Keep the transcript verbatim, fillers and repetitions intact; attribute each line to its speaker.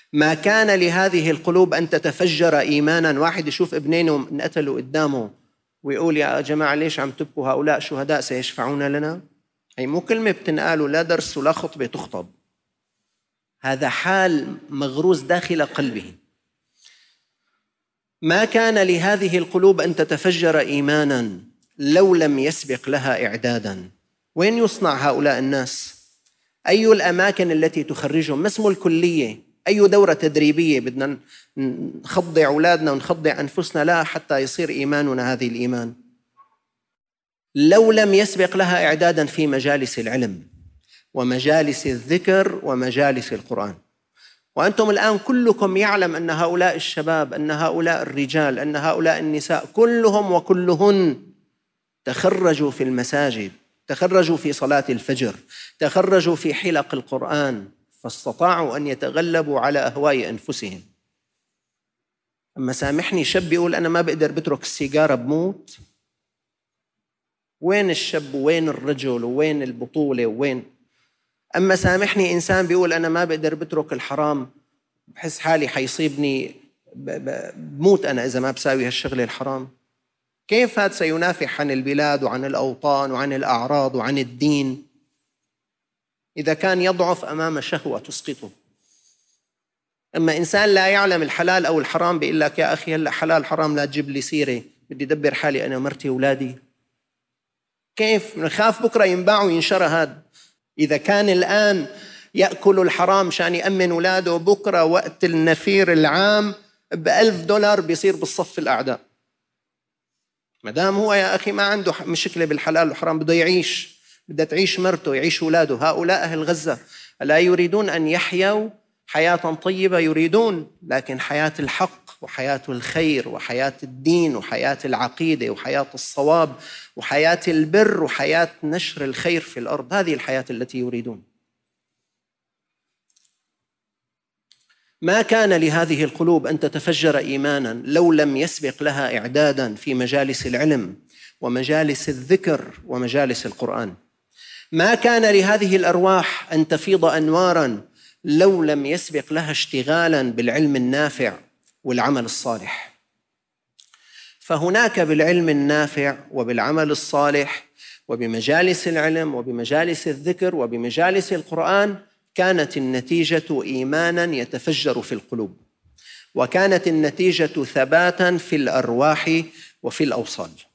Speaker 1: ما كان لهذه القلوب أن تتفجر إيمانا. واحد يشوف ابنينه انقتلوا قدامه ويقول يا جماعة ليش عم تبكوا، هؤلاء شهداء سيشفعون لنا. هي مو كلمة بتنقال، لا درس ولا خطبة تخطب، هذا حال مغروس داخل قلبه. ما كان لهذه القلوب أن تتفجر إيمانا لو لم يسبق لها إعدادا. وين يصنع هؤلاء الناس؟ أي الأماكن التي تخرجهم؟ ما اسم الكلية؟ أي دورة تدريبية بدنا نخضع أولادنا ونخضع أنفسنا لا حتى يصير إيماننا هذه الإيمان؟ لو لم يسبق لها إعدادا في مجالس العلم ومجالس الذكر ومجالس القرآن. وأنتم الآن كلكم يعلم أن هؤلاء الشباب، أن هؤلاء الرجال، أن هؤلاء النساء كلهم وكلهن تخرجوا في المساجد، تخرجوا في صلاة الفجر، تخرجوا في حلق القرآن، فاستطاعوا أن يتغلبوا على أهواء أنفسهم. أما سامحني شاب يقول أنا ما بقدر بترك السيجارة بموت، وين الشاب وين الرجل وين البطولة وين؟ أما سامحني إنسان بيقول أنا ما بقدر بترك الحرام، بحس حالي حيصيبني بموت أنا إذا ما بساوي هالشغل الحرام. كيف هذا سينافح عن البلاد وعن الأوطان وعن الأعراض وعن الدين إذا كان يضعف أمام شهوة تسقطه؟ أما إنسان لا يعلم الحلال أو الحرام بيقول لك يا أخي هلأ حلال حرام لا تجيب لي سيرة، بدي أدبر حالي أنا ومرتي وأولادي. كيف نخاف بكرة ينباع وينشرى هذا؟ إذا كان الآن يأكل الحرام شان يأمن أولاده، بكرة وقت النفير العام بألف دولار بيصير بالصف الأعداء. مدام هو يا أخي ما عنده مشكلة بالحلال والحرام، بده يعيش، بده تعيش مرته، يعيش أولاده. هؤلاء أهل غزة لا يريدون أن يحيوا حياة طيبة، يريدون لكن حياة الحق وحياة الخير وحياة الدين وحياة العقيدة وحياة الصواب وحياة البر وحياة نشر الخير في الأرض. هذه الحياة التي يريدون. ما كان لهذه القلوب أن تتفجر إيمانا لو لم يسبق لها إعدادا في مجالس العلم ومجالس الذكر ومجالس القرآن. ما كان لهذه الأرواح أن تفيض أنواراً لو لم يسبق لها اشتغالاً بالعلم النافع والعمل الصالح. فهناك بالعلم النافع وبالعمل الصالح وبمجالس العلم وبمجالس الذكر وبمجالس القرآن كانت النتيجة إيماناً يتفجر في القلوب، وكانت النتيجة ثباتاً في الأرواح وفي الأوصال.